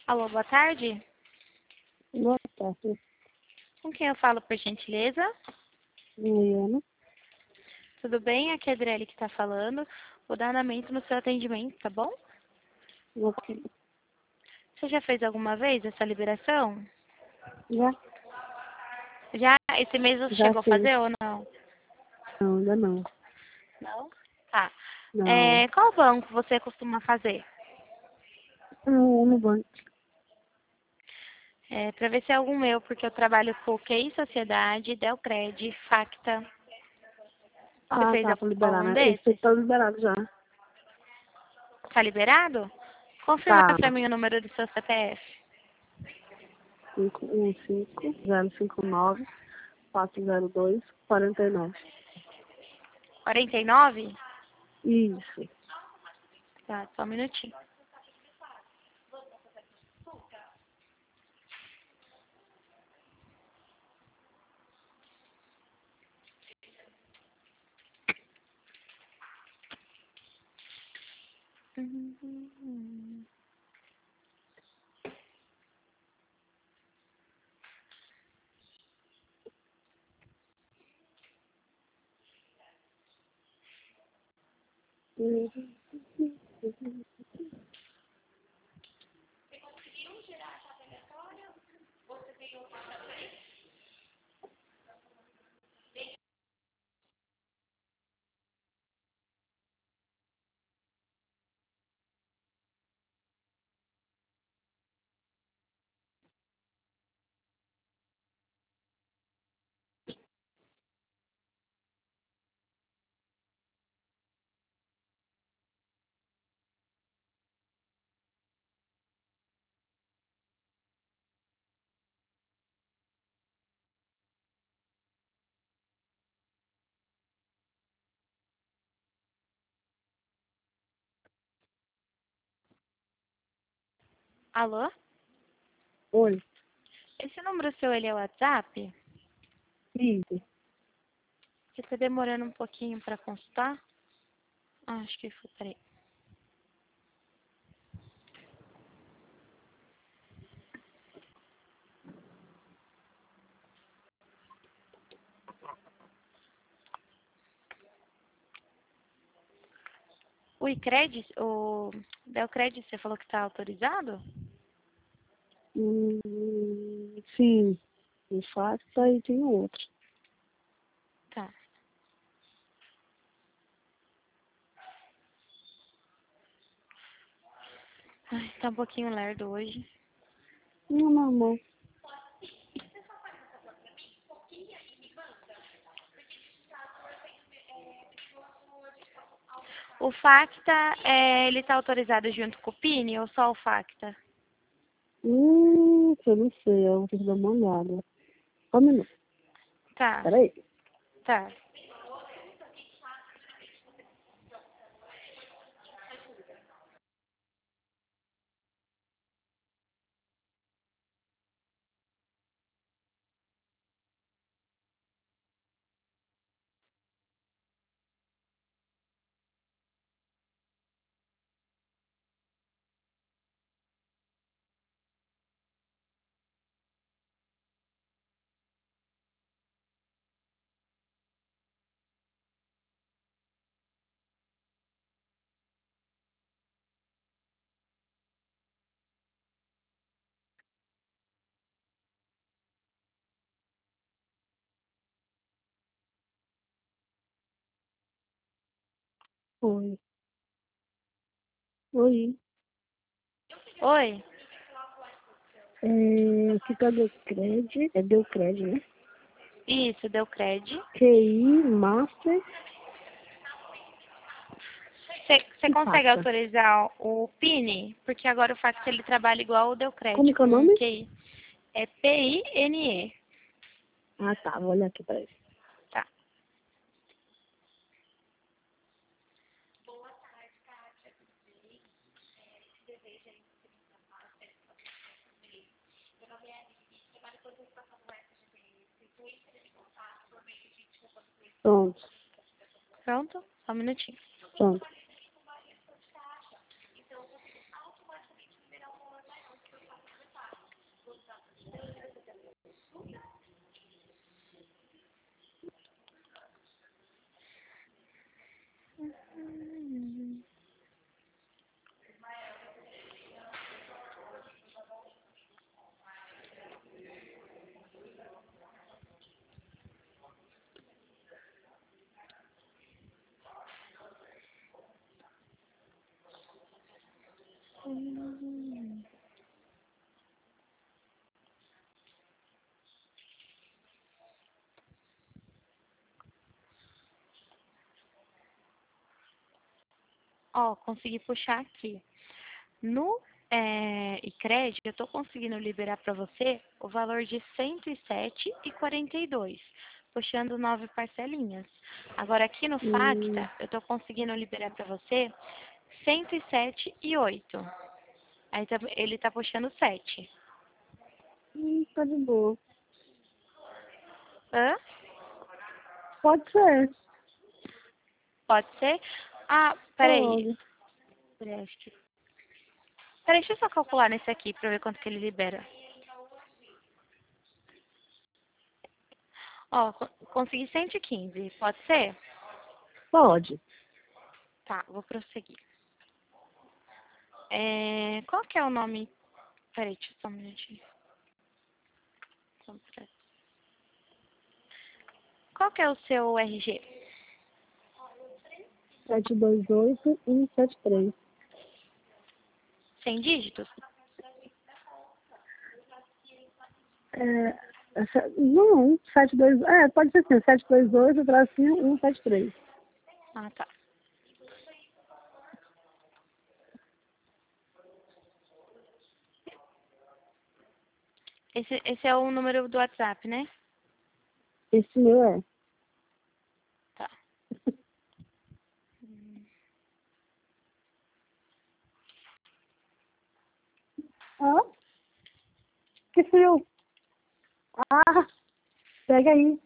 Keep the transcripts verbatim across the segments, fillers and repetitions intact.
Alô, boa tarde. Boa tarde, Com quem eu falo, por gentileza? Mariana. Tudo bem? Aqui é a Adriele que está falando. Vou dar andamento no seu atendimento, tá bom? Ok. Você já fez alguma vez essa liberação? Já? Já? Esse mês você Já chegou a fiz. fazer ou não? Não, ainda não. Não? Tá. Não. É, qual banco você costuma fazer? Não, no banco. É, para ver se é algum meu, porque eu trabalho com o Q I Sociedade, Delcred, Facta. Você Ah, fez tá, pra liberar, algum né? Esse desses? tá liberado já. Tá liberado? Confirma Tá. para mim o número do seu C P F. cinco um cinco zero cinco nove quatro zero dois quatro nove. quarenta e nove? Isso. Tá, só um minutinho. Uhum. Alô? Oi. Esse número seu, ele é o WhatsApp? Isso. Você tá demorando um pouquinho para consultar? Ah, acho que foi, peraí. O iCred, o Delcred, você falou que tá autorizado? Hum, sim. O Facta e tem outro. Tá. Ai, tá um pouquinho lerdo hoje. Não, normal. O Facta, é, ele tá autorizado junto com o Pini ou só o Facta? Hum, eu não sei. Eu vou ter que dar uma olhada. Só um minuto. Tá, Peraí. tá. Oi. Oi. Oi? É, aqui tá Deucred. É Deucred, né? Isso, Delcred. Q I, Master Você e consegue Facta. autorizar o Pini? Porque agora o Facta ele trabalha igual o Delcred, Como que é o com nome? Q I. É P I N E. Ah, tá. Vou olhar aqui, peraí. Tá. Pronto. Pronto? Só um minutinho. Pronto. Ó, consegui puxar aqui. No é, Icred, eu estou conseguindo liberar para você o valor de cento e sete e quarenta e dois, puxando nove parcelinhas. Agora, aqui no Hum, Facta, eu estou conseguindo liberar para você cento e sete e oito. Aí tá- ele está puxando sete. hum, tá de boa. Hã? Pode ser. Pode ser? Ah, peraí. Pode. Peraí, acho que... Peraí, deixa eu só calcular nesse aqui para ver quanto que ele libera. Ó, co- consegui cento e quinze. Pode ser? Pode. Tá, vou prosseguir. É, qual que é o nome? Peraí, deixa eu só um minutinho. Só um minuto. Qual que é o seu R G? sete dois oito um sete três. Sem dígitos? É, essa- não, sete dois é, pode ser assim, sete dois oito tracinho um sete três. Ah, tá. Esse, esse é o número do WhatsApp, né? Esse meu é. Tá. Ah, que frio. Ah, pega aí.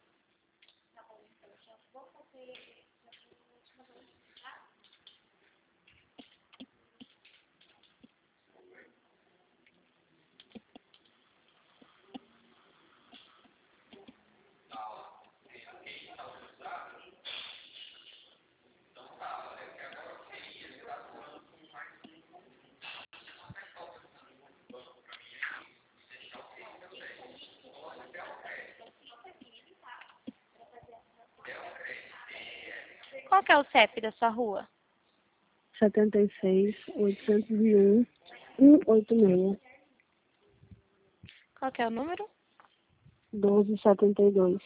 Qual que é o C E P da sua rua? setenta e seis, oitocentos e um, cento e oitenta e seis, Qual que é o número? doze setenta e dois.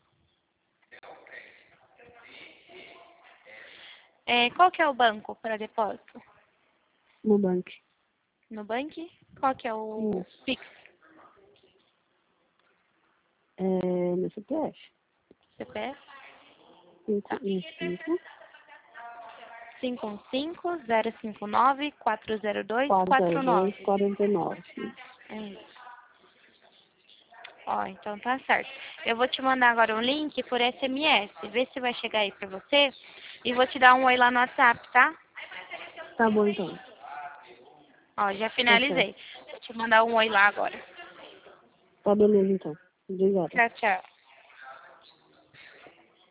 É, qual que é o banco para depósito? No banco. No banco? Qual que é o Isso. Pix? É, no C P F. C P F? cinco Tá. um cinco, cinco um cinco, zero cinco nove, quatro zero dois, quatro zero quatro dois, nove. quarenta e nove. É isso. Ó, então tá certo. Eu vou te mandar agora um link por S M S. Vê se vai chegar aí pra você. E vou te dar um oi lá no WhatsApp, tá? Tá bom então. Ó, já Tá certo. finalizei. Vou te mandar um oi lá agora. Tá beleza então. Obrigada. Tchau, tchau.